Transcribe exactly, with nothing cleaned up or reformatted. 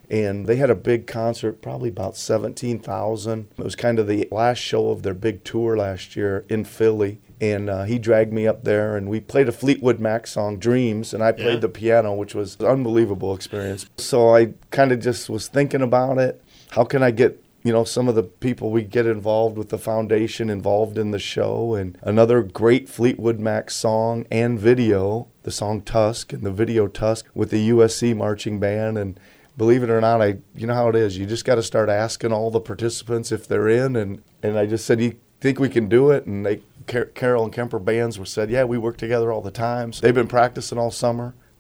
And they had a big concert, probably about seventeen thousand. It was kind of the last show of their big tour last year in Philly. And uh, he dragged me up there, and we played a Fleetwood Mac song, Dreams, and I played Yeah. the piano, which was an unbelievable experience. So I kind of just was thinking about it. How can I get, you know, some of the people we get involved with the foundation involved in the show? And another great Fleetwood Mac song and video, the song Tusk, and the video Tusk with the U S C marching band. And believe it or not, I you know how it is. You just got to start asking all the participants if they're in. And, and I just said, you think we can do it? And they Car- Carol and Kemper bands were said, yeah, we work together all the time. So they've been practicing all summer.